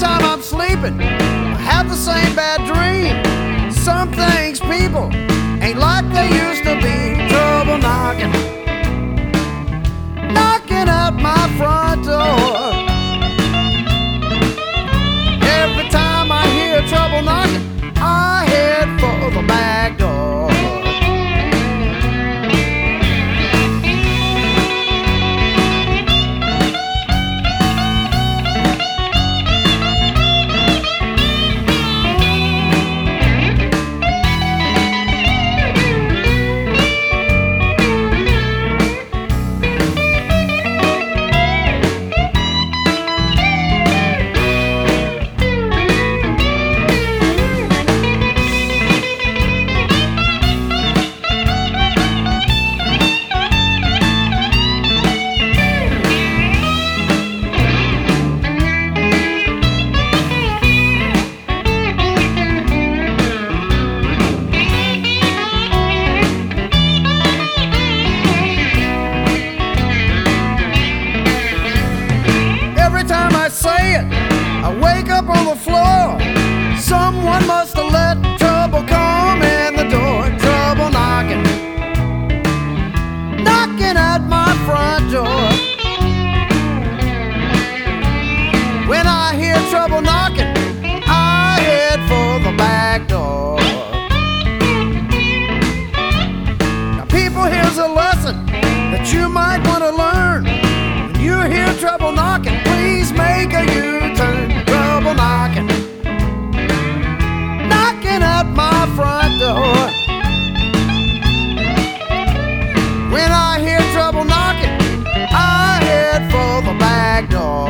time I'm sleeping, I have the same bad dream. Some things, people, ain't like they used to be. Trouble knocking, knocking at my front door. Every time I hear trouble knocking, I head for the back door. I wake up on the floor. Someone must have let trouble come in the door. Trouble knocking, knocking at my front door. When I hear trouble knocking, I head for the back door. Now people, here's a lesson that you might want to learn. When you hear trouble knocking, please make a U-turn. Trouble knocking, knocking at my front door. When I hear trouble knocking, I head for the back door.